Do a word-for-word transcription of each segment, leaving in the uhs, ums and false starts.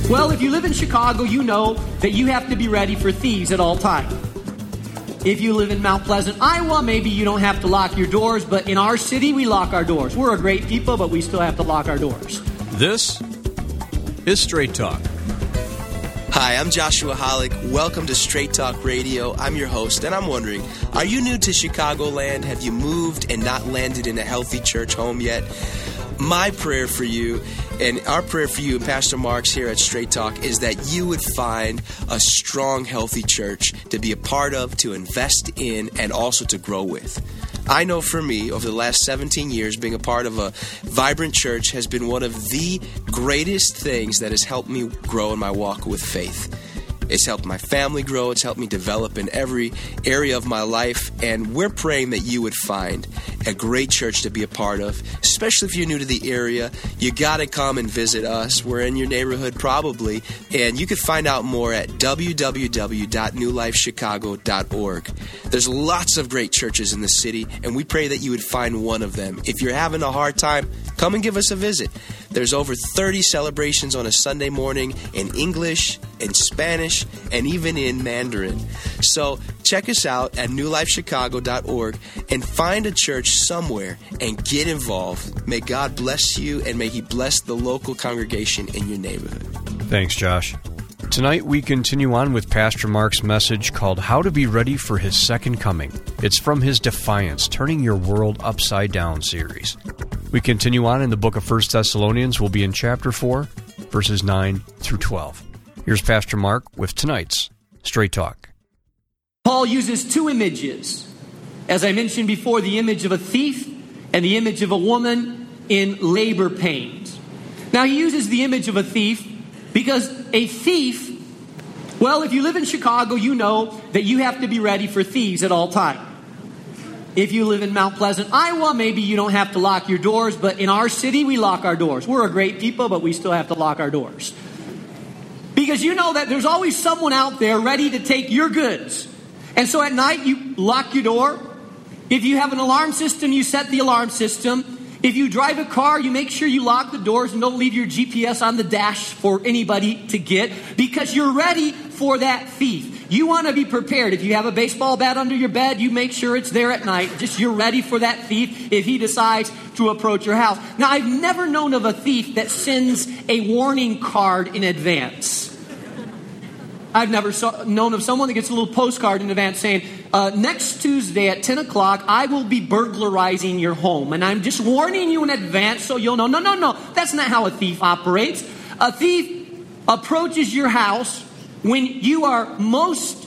Well, if you live in Chicago, you know that you have to be ready for thieves at all times. If you live in Mount Pleasant, Iowa, maybe you don't have to lock your doors, but in our city, we lock our doors. We're a great people, but we still have to lock our doors. This is Straight Talk. Hi, I'm Joshua Hollick. Welcome to Straight Talk Radio. I'm your host, and I'm wondering, are you new to Chicagoland? Have you moved and not landed in a healthy church home yet? My prayer for you, and our prayer for you and Pastor Mark's here at Straight Talk, is that you would find a strong, healthy church to be a part of, to invest in, and also to grow with. I know for me, over the last seventeen years, being a part of a vibrant church has been one of the greatest things that has helped me grow in my walk with faith. It's helped my family grow. It's helped me develop in every area of my life. And we're praying that you would find a great church to be a part of, especially if you're new to the area. You got to come and visit us. We're in your neighborhood probably. And you can find out more at w w w dot new life chicago dot org. There's lots of great churches in the city, and we pray that you would find one of them. If you're having a hard time, come and give us a visit. There's over thirty celebrations on a Sunday morning in English, in Spanish, and even in Mandarin. So check us out at new life chicago dot org and find a church somewhere and get involved. May God bless you, and may He bless the local congregation in your neighborhood. Thanks, Josh. Tonight we continue on with Pastor Mark's message called How to Be Ready for His Second Coming. It's from his Defiance, Turning Your World Upside Down series. We continue on in the book of First Thessalonians. We'll be in chapter four, verses nine through twelve. Here's Pastor Mark with tonight's Straight Talk. Paul uses two images. As I mentioned before, the image of a thief and the image of a woman in labor pains. Now, he uses the image of a thief because a thief, well, if you live in Chicago, you know that you have to be ready for thieves at all times. If you live in Mount Pleasant, Iowa, maybe you don't have to lock your doors, but in our city, we lock our doors. We're a great people, but we still have to lock our doors. Because you know that there's always someone out there ready to take your goods. And so at night, you lock your door. If you have an alarm system, you set the alarm system. If you drive a car, you make sure you lock the doors and don't leave your G P S on the dash for anybody to get, because you're ready for that thief. You want to be prepared. If you have a baseball bat under your bed, you make sure it's there at night. Just you're ready for that thief if he decides to approach your house. Now, I've never known of a thief that sends a warning card in advance. I've never saw, known of someone that gets a little postcard in advance saying, uh, next Tuesday at ten o'clock, I will be burglarizing your home. And I'm just warning you in advance so you'll know. No, no, no. That's not how a thief operates. A thief approaches your house when you are most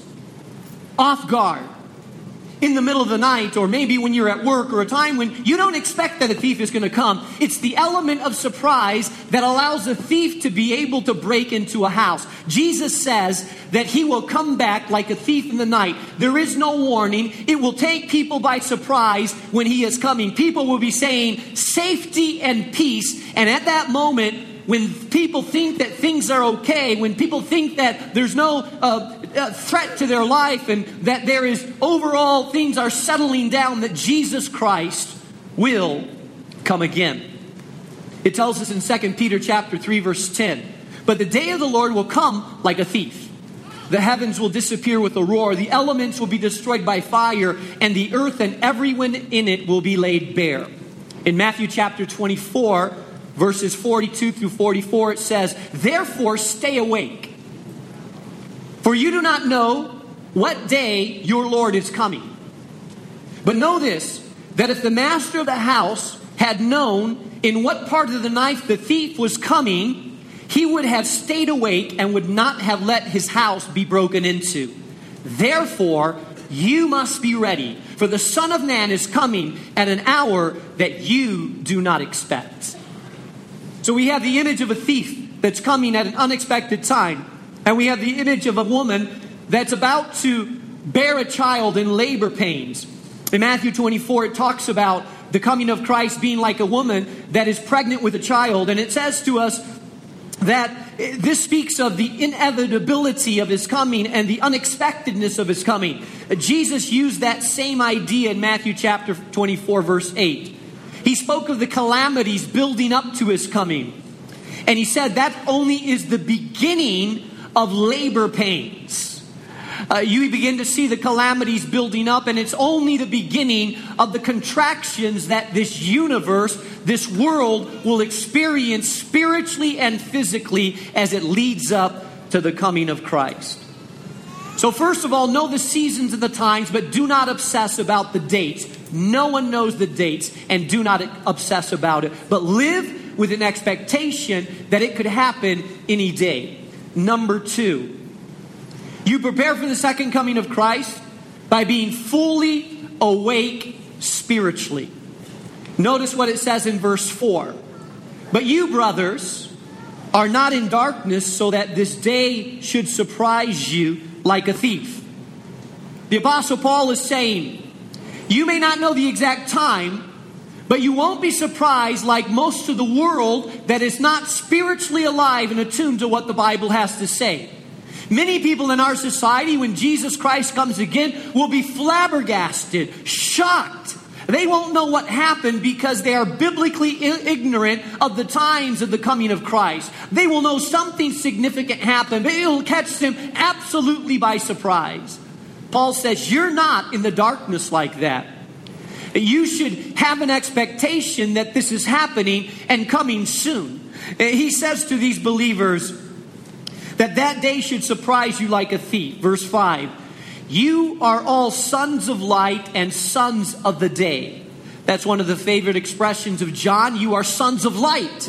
off guard. In the middle of the night, or maybe when you're at work, or a time when you don't expect that a thief is going to come. It's the element of surprise that allows a thief to be able to break into a house. Jesus says that he will come back like a thief in the night. There is no warning. It will take people by surprise when he is coming. People will be saying safety and peace. And at that moment, when people think that things are okay, when people think that there's no uh, uh, threat to their life, and that there is overall things are settling down, that Jesus Christ will come again. It tells us in Second Peter chapter three, verse ten, but the day of the Lord will come like a thief. The heavens will disappear with a roar. The elements will be destroyed by fire, and the earth and everyone in it will be laid bare. In Matthew chapter twenty-four, verses forty-two through forty-four, it says, therefore stay awake, for you do not know what day your Lord is coming. But know this, that if the master of the house had known in what part of the night the thief was coming, he would have stayed awake and would not have let his house be broken into. Therefore, you must be ready, for the Son of Man is coming at an hour that you do not expect. So we have the image of a thief that's coming at an unexpected time. And we have the image of a woman that's about to bear a child in labor pains. In Matthew twenty-four, it talks about the coming of Christ being like a woman that is pregnant with a child. And it says to us that this speaks of the inevitability of his coming and the unexpectedness of his coming. Jesus used that same idea in Matthew chapter twenty-four, verse eight. He spoke of the calamities building up to his coming. And he said that only is the beginning of labor pains. Uh, you begin to see the calamities building up, and it's only the beginning of the contractions that this universe, this world, will experience spiritually and physically as it leads up to the coming of Christ. So first of all, know the seasons and the times, but do not obsess about the dates. No one knows the dates, and do not obsess about it. But live with an expectation that it could happen any day. Number two, you prepare for the second coming of Christ by being fully awake spiritually. Notice what it says in verse four. But you, brothers, are not in darkness so that this day should surprise you like a thief. The Apostle Paul is saying, you may not know the exact time, but you won't be surprised like most of the world that is not spiritually alive and attuned to what the Bible has to say. Many people in our society, when Jesus Christ comes again, will be flabbergasted, shocked. They won't know what happened because they are biblically ignorant of the times of the coming of Christ. They will know something significant happened, but it will catch them absolutely by surprise. Paul says, you're not in the darkness like that. You should have an expectation that this is happening and coming soon. He says to these believers that that day should surprise you like a thief. Verse five, you are all sons of light and sons of the day. That's one of the favorite expressions of John. You are sons of light.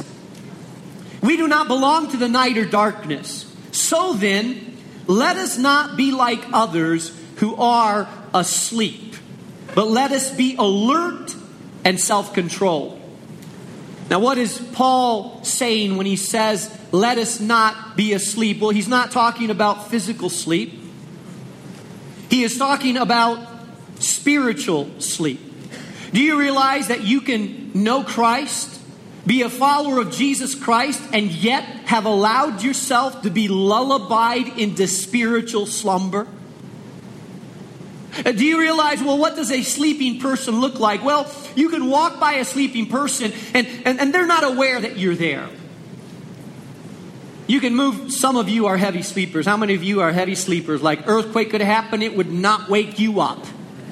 We do not belong to the night or darkness. So then, let us not be like others who are asleep, but let us be alert and self-controlled. Now, what is Paul saying when he says, let us not be asleep? Well, he's not talking about physical sleep. He is talking about spiritual sleep. Do you realize that you can know Christ, be a follower of Jesus Christ, and yet have allowed yourself to be lullabied into spiritual slumber? Do you realize, well, what does a sleeping person look like? Well, you can walk by a sleeping person and, and, and they're not aware that you're there. You can move, some of you are heavy sleepers. How many of you are heavy sleepers? Like earthquake could happen, it would not wake you up.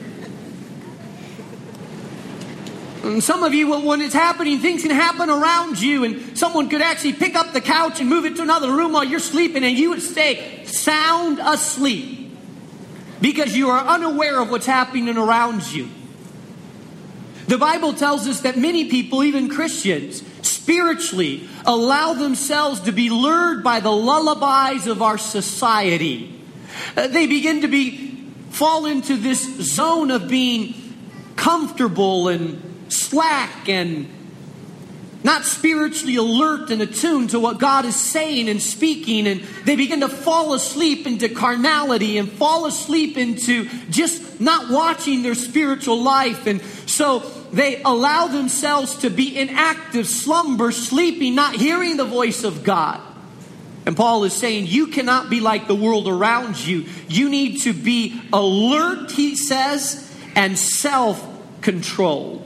And some of you, when it's happening, things can happen around you, and someone could actually pick up the couch and move it to another room while you're sleeping, and you would stay sound asleep because you are unaware of what's happening around you. The Bible tells us that many people, even Christians, spiritually allow themselves to be lured by the lullabies of our society. Uh, they begin to be fall into this zone of being comfortable and slack and not spiritually alert and attuned to what God is saying and speaking, and they begin to fall asleep into carnality and fall asleep into just not watching their spiritual life. And so they allow themselves to be in active slumber, sleeping, not hearing the voice of God. And Paul is saying, you cannot be like the world around you. You need to be alert, he says, and self-controlled.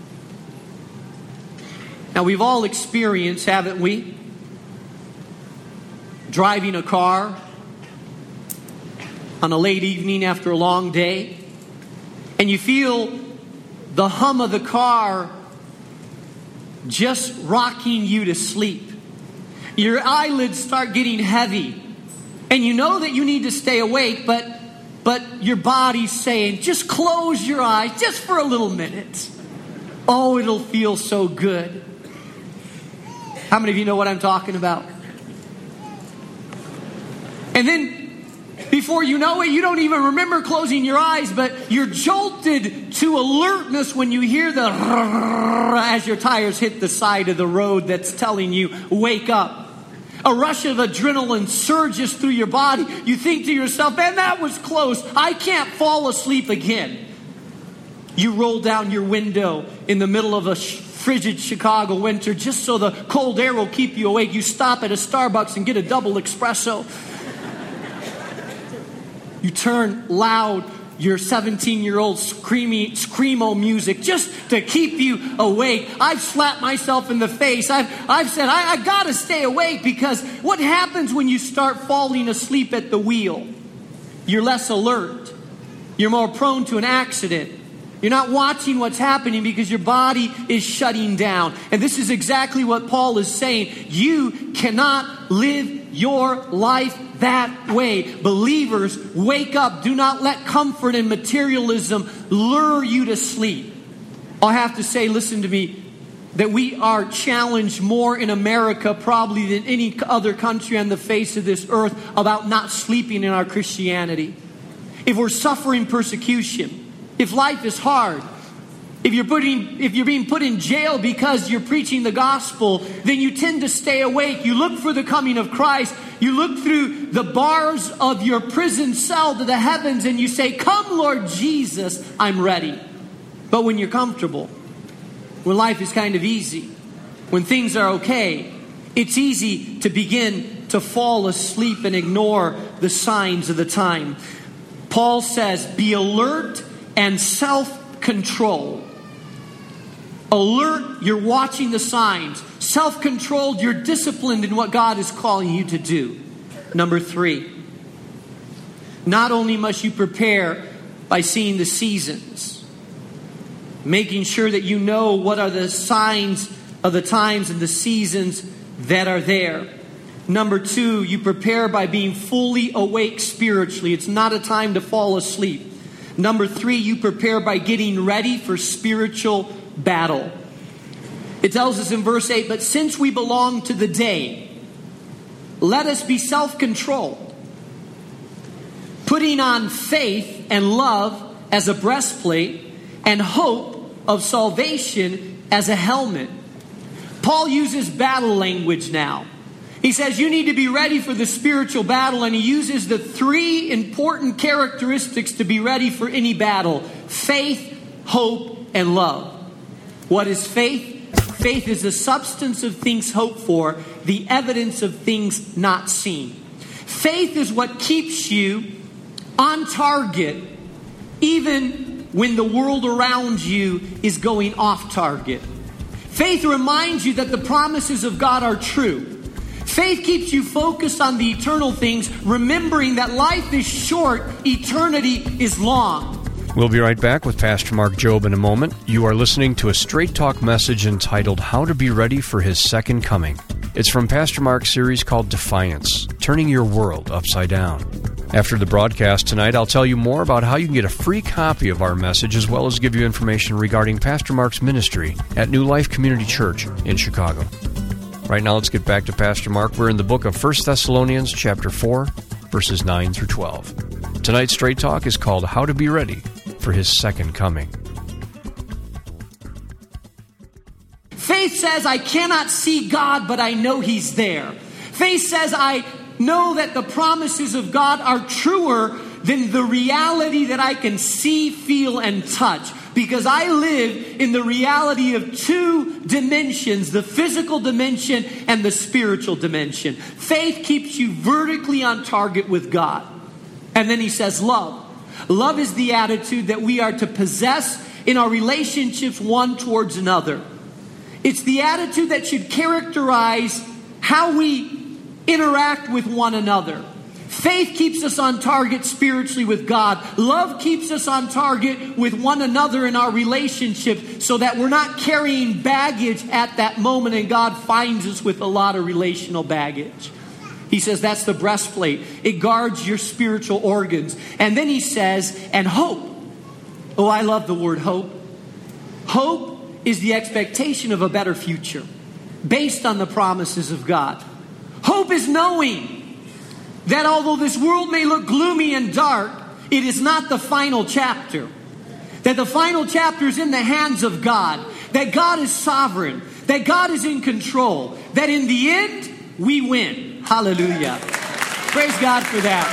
Now, we've all experienced, haven't we, driving a car on a late evening after a long day, and you feel the hum of the car just rocking you to sleep. Your eyelids start getting heavy, and you know that you need to stay awake, but, but your body's saying, just close your eyes just for a little minute. Oh, it'll feel so good. How many of you know what I'm talking about? And then, before you know it, you don't even remember closing your eyes, but you're jolted to alertness when you hear the as your tires hit the side of the road that's telling you, wake up. A rush of adrenaline surges through your body. You think to yourself, man, that was close. I can't fall asleep again. You roll down your window in the middle of a frigid Chicago winter just so the cold air will keep you awake. You stop at a Starbucks and get a double espresso. You turn loud your seventeen-year-old screamy, screamo music just to keep you awake. I've slapped myself in the face. I've, I've said, I, I got to stay awake, because what happens when you start falling asleep at the wheel? You're less alert. You're more prone to an accident. You're not watching what's happening because your body is shutting down. And this is exactly what Paul is saying. You cannot live your life that way. Believers, wake up. Do not let comfort and materialism lure you to sleep. I'll have to say, listen to me, that we are challenged more in America probably than any other country on the face of this earth about not sleeping in our Christianity. If we're suffering persecution, if life is hard, if you're putting, if you're being put in jail because you're preaching the gospel, then you tend to stay awake. You look for the coming of Christ. You look through the bars of your prison cell to the heavens and you say, "Come, Lord Jesus, I'm ready." But when you're comfortable, when life is kind of easy, when things are okay, it's easy to begin to fall asleep and ignore the signs of the time. Paul says, be alert and self-controlled. Alert, you're watching the signs. Self-controlled, you're disciplined in what God is calling you to do. Number three, not only must you prepare by seeing the seasons, making sure that you know what are the signs of the times and the seasons that are there. Number two, you prepare by being fully awake spiritually. It's not a time to fall asleep. Number three, you prepare by getting ready for spiritual battle. It tells us in verse eight, but since we belong to the day, let us be self-controlled, putting on faith and love as a breastplate and hope of salvation as a helmet. Paul uses battle language now. He says you need to be ready for the spiritual battle, and he uses the three important characteristics to be ready for any battle: faith, hope, and love. What is faith? Faith is the substance of things hoped for, the evidence of things not seen. Faith is what keeps you on target even when the world around you is going off target. Faith reminds you that the promises of God are true. Faith keeps you focused on the eternal things, remembering that life is short, eternity is long. We'll be right back with Pastor Mark Jobe in a moment. You are listening to a Straight Talk message entitled How to Be Ready for His Second Coming. It's from Pastor Mark's series called Defiance, Turning Your World Upside Down. After the broadcast tonight, I'll tell you more about how you can get a free copy of our message, as well as give you information regarding Pastor Mark's ministry at New Life Community Church in Chicago. Right now, let's get back to Pastor Mark. We're in the book of First Thessalonians, chapter four, verses nine through twelve. Tonight's Straight Talk is called How to Be Ready for His Second Coming. Faith says, I cannot see God, but I know He's there. Faith says, I know that the promises of God are truer than the reality that I can see, feel, and touch. Because I live in the reality of two dimensions, the physical dimension and the spiritual dimension. Faith keeps you vertically on target with God. And then he says love. Love is the attitude that we are to possess in our relationships one towards another. It's the attitude that should characterize how we interact with one another. Faith keeps us on target spiritually with God. Love keeps us on target with one another in our relationship, so that we're not carrying baggage at that moment and God finds us with a lot of relational baggage. He says that's the breastplate. It guards your spiritual organs. And then he says, and hope. Oh, I love the word hope. Hope is the expectation of a better future based on the promises of God. Hope is knowing that although this world may look gloomy and dark, it is not the final chapter. That the final chapter is in the hands of God. That God is sovereign. That God is in control. That in the end, we win. Hallelujah. Praise God for that.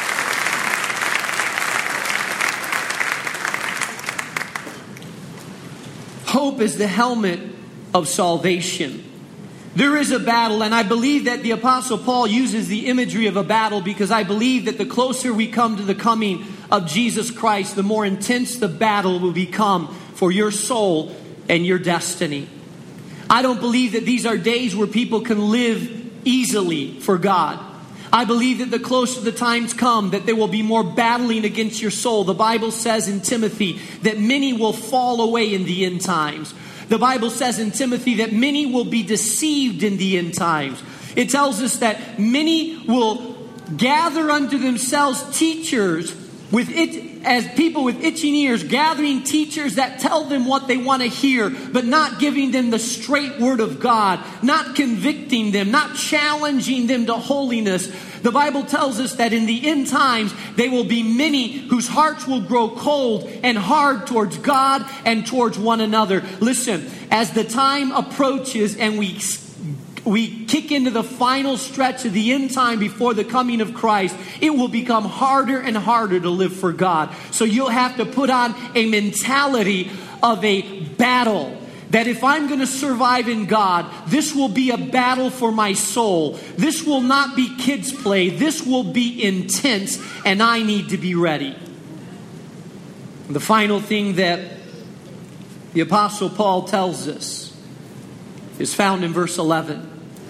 Hope is the helmet of salvation. There is a battle, and I believe that the Apostle Paul uses the imagery of a battle because I believe that the closer we come to the coming of Jesus Christ, the more intense the battle will become for your soul and your destiny. I don't believe that these are days where people can live easily for God. I believe that the closer the times come, that there will be more battling against your soul. The Bible says in Timothy that many will fall away in the end times. The Bible says in Timothy that many will be deceived in the end times. It tells us that many will gather unto themselves teachers with it, as people with itching ears, gathering teachers that tell them what they want to hear, but not giving them the straight word of God, not convicting them, not challenging them to holiness. The Bible tells us that in the end times, there will be many whose hearts will grow cold and hard towards God and towards one another. Listen, as the time approaches and we we kick into the final stretch of the end time before the coming of Christ, it will become harder and harder to live for God. So you'll have to put on a mentality of a battle. That if I'm going to survive in God, this will be a battle for my soul. This will not be kids' play. This will be intense, and I need to be ready. The final thing that the Apostle Paul tells us is found in verse eleven.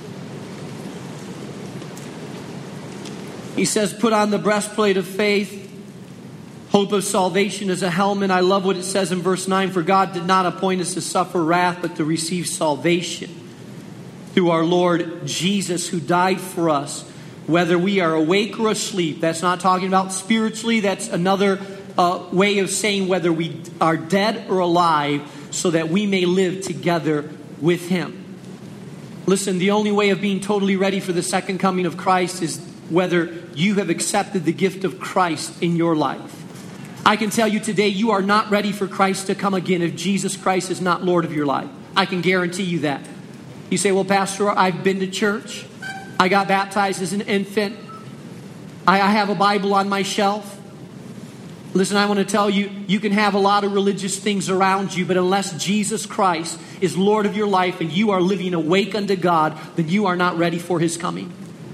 He says, put on the breastplate of faith, hope of salvation as a helmet. I love what it says in verse nine. For God did not appoint us to suffer wrath, but to receive salvation through our Lord Jesus, who died for us, whether we are awake or asleep. That's not talking about spiritually. That's another uh, way of saying whether we are dead or alive, so that we may live together with Him. Listen, the only way of being totally ready for the second coming of Christ is whether you have accepted the gift of Christ in your life. I can tell you today, you are not ready for Christ to come again if Jesus Christ is not Lord of your life. I can guarantee you that. You say, well, Pastor, I've been to church. I got baptized as an infant. I, I have a Bible on my shelf. Listen, I want to tell you, you can have a lot of religious things around you, but unless Jesus Christ is Lord of your life and you are living awake unto God, then you are not ready for His coming.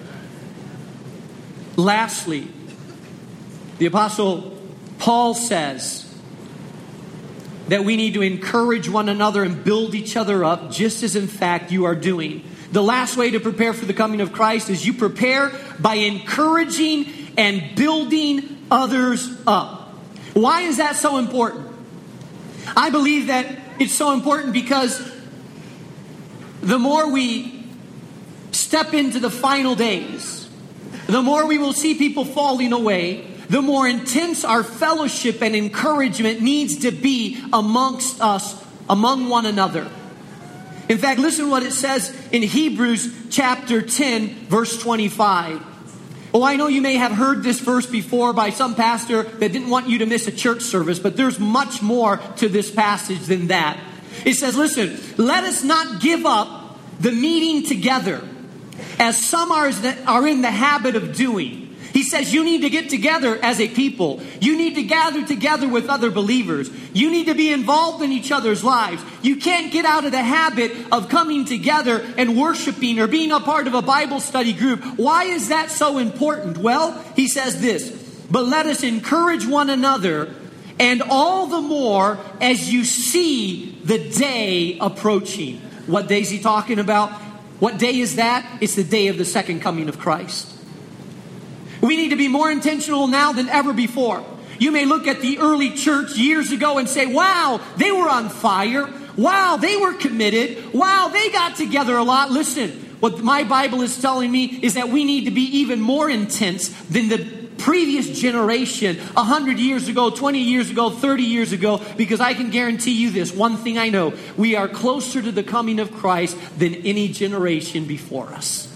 Lastly, the Apostle Paul says that we need to encourage one another and build each other up, just as in fact you are doing. The last way to prepare for the coming of Christ is you prepare by encouraging and building others up. Why is that so important? I believe that it's so important because the more we step into the final days, the more we will see people falling away, the more intense our fellowship and encouragement needs to be amongst us, among one another. In fact, listen to what it says in Hebrews chapter ten, verse twenty-five. Oh, I know you may have heard this verse before by some pastor that didn't want you to miss a church service, but there's much more to this passage than that. It says, listen, let us not give up the meeting together, as some are, are in the habit of doing. He says you need to get together as a people. You need to gather together with other believers. You need to be involved in each other's lives. You can't get out of the habit of coming together and worshiping or being a part of a Bible study group. Why is that so important? Well, he says this, but let us encourage one another, and all the more as you see the day approaching. What day is he talking about? What day is that? It's the day of the second coming of Christ. We need to be more intentional now than ever before. You may look at the early church years ago and say, wow, they were on fire. Wow, they were committed. Wow, they got together a lot. Listen, what my Bible is telling me is that we need to be even more intense than the previous generation one hundred years ago, twenty years ago, thirty years ago, because I can guarantee you this, one thing I know, we are closer to the coming of Christ than any generation before us.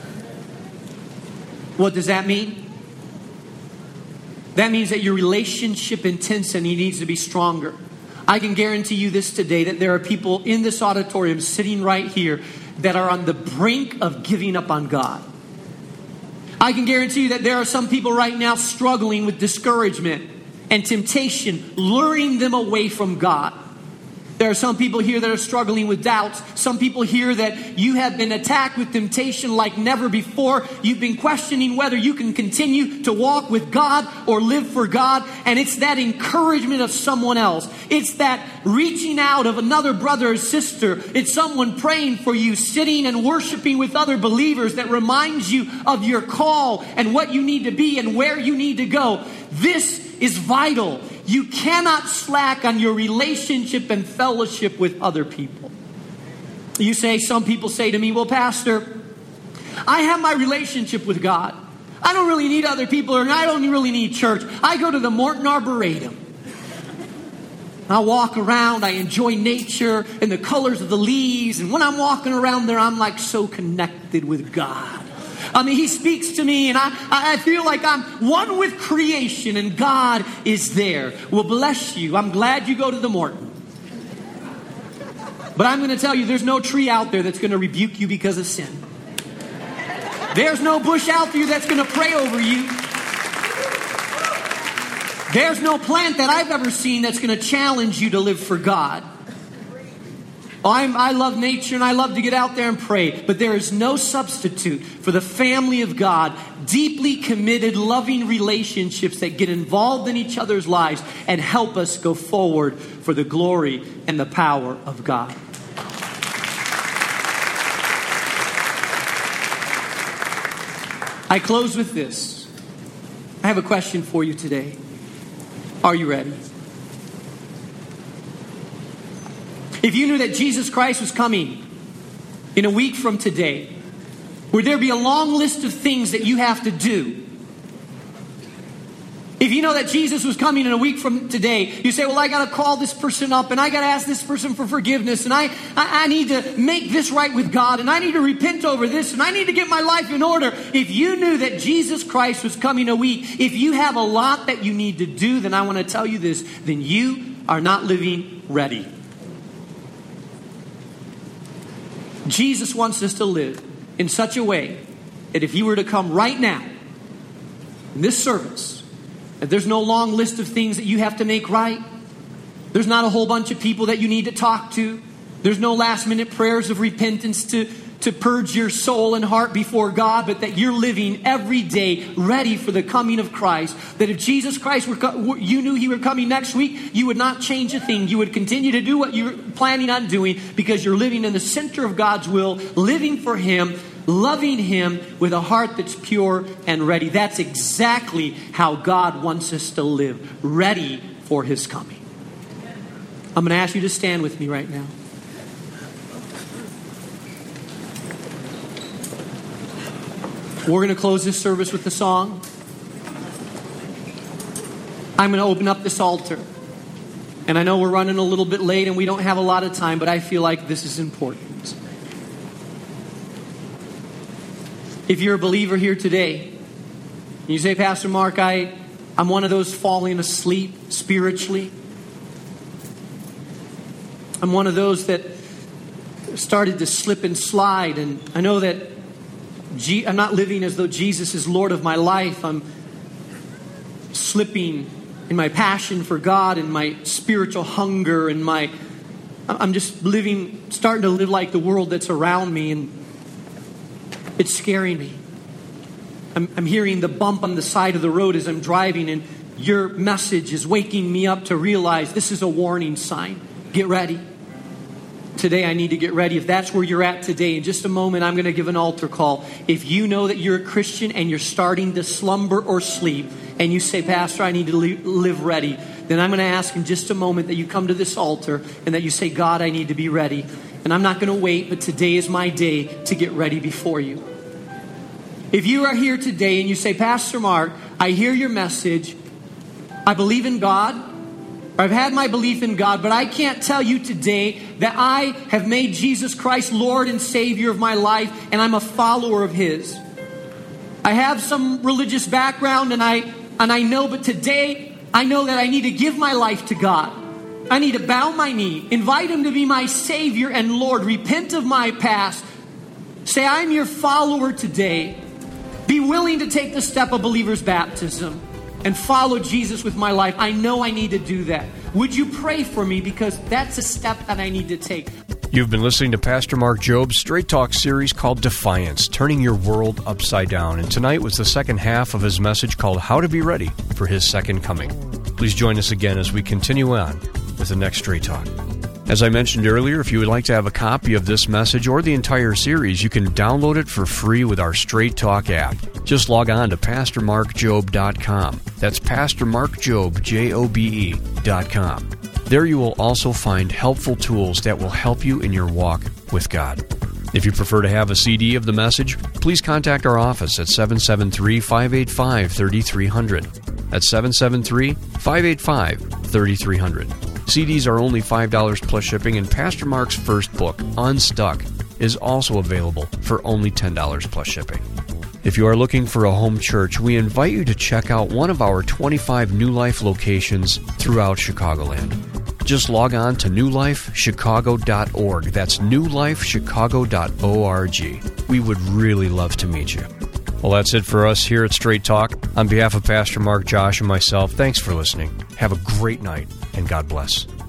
What does that mean? That means that your relationship intensity needs to be stronger. I can guarantee you this today, that there are people in this auditorium sitting right here that are on the brink of giving up on God. I can guarantee you that there are some people right now struggling with discouragement and temptation, luring them away from God. There are some people here that are struggling with doubts. Some people here that you have been attacked with temptation like never before. You've been questioning whether you can continue to walk with God or live for God. And it's that encouragement of someone else. It's that reaching out of another brother or sister. It's someone praying for you, sitting and worshiping with other believers that reminds you of your call and what you need to be and where you need to go. This is vital. You cannot slack on your relationship and fellowship with other people. You say, some people say to me, well, Pastor, I have my relationship with God. I don't really need other people, or I don't really need church. I go to the Morton Arboretum. I walk around, I enjoy nature and the colors of the leaves. And when I'm walking around there, I'm like so connected with God. I mean, He speaks to me and I, I feel like I'm one with creation and God is there. Well, bless you. I'm glad you go to the Morton. But I'm going to tell you, there's no tree out there that's going to rebuke you because of sin. There's no bush out there that's going to pray over you. There's no plant that I've ever seen that's going to challenge you to live for God. I'm, I love nature and I love to get out there and pray. But there is no substitute for the family of God. Deeply committed, loving relationships that get involved in each other's lives and help us go forward for the glory and the power of God. I close with this. I have a question for you today. Are you ready? If you knew that Jesus Christ was coming in a week from today, would there be a long list of things that you have to do? If you know that Jesus was coming in a week from today, you say, well, I got to call this person up and I got to ask this person for forgiveness and I, I, I need to make this right with God and I need to repent over this and I need to get my life in order. If you knew that Jesus Christ was coming a week, if you have a lot that you need to do, then I want to tell you this, then you are not living ready. Jesus wants us to live in such a way that if He were to come right now in this service, that there's no long list of things that you have to make right. There's not a whole bunch of people that you need to talk to. There's no last minute prayers of repentance to, to purge your soul and heart before God, but that you're living every day ready for the coming of Christ. That if Jesus Christ were, you knew He were coming next week, you would not change a thing. You would continue to do what you're planning on doing because you're living in the center of God's will, living for Him, loving Him with a heart that's pure and ready. That's exactly how God wants us to live, ready for His coming. I'm going to ask you to stand with me right now. We're going to close this service with a song. I'm going to open up this altar. And I know we're running a little bit late and we don't have a lot of time, but I feel like this is important. If you're a believer here today, and you say, Pastor Mark, I, I'm one of those falling asleep spiritually. I'm one of those that started to slip and slide. And I know that G- I'm not living as though Jesus is Lord of my life. I'm slipping in my passion for God and my spiritual hunger and my... I'm just living, starting to live like the world that's around me, and it's scaring me. I'm, I'm hearing the bump on the side of the road as I'm driving, and your message is waking me up to realize this is a warning sign. Get ready. Today I need to get ready. If that's where you're at today, in just a moment I'm going to give an altar call. If you know that you're a Christian and you're starting to slumber or sleep, and you say, Pastor, I need to live ready, then I'm going to ask in just a moment that you come to this altar and that you say, God, I need to be ready. And I'm not going to wait, but today is my day to get ready before you. If you are here today and you say, Pastor Mark, I hear your message. I believe in God. Or I've had my belief in God, but I can't tell you today that I have made Jesus Christ Lord and Savior of my life, and I'm a follower of His. I have some religious background, and I and I know, but today I know that I need to give my life to God. I need to bow my knee, invite Him to be my Savior and Lord, repent of my past, say, I'm your follower today. Be willing to take the step of believer's baptism and follow Jesus with my life. I know I need to do that. would you pray for me? Because that's a step that I need to take. You've been listening to Pastor Mark Job's Straight Talk series called Defiance, Turning Your World Upside Down. And tonight was the second half of his message called How to Be Ready for His Second Coming. Please join us again as we continue on with the next Straight Talk. As I mentioned earlier, if you would like to have a copy of this message or the entire series, you can download it for free with our Straight Talk app. Just log on to pastor mark job dot com. That's pastor mark job, J O B E, dot com. There you will also find helpful tools that will help you in your walk with God. If you prefer to have a C D of the message, please contact our office at seven seven three, five eight five, three three zero zero. That's seven seven three, five eight five, three three zero zero. C Ds are only five dollars plus shipping, and Pastor Mark's first book, Unstuck, is also available for only ten dollars plus shipping. If you are looking for a home church, we invite you to check out one of our twenty-five New Life locations throughout Chicagoland. Just log on to new life chicago dot org. That's new life chicago dot org. We would really love to meet you. Well, that's it for us here at Straight Talk. On behalf of Pastor Mark, Josh, and myself, thanks for listening. Have a great night, and God bless.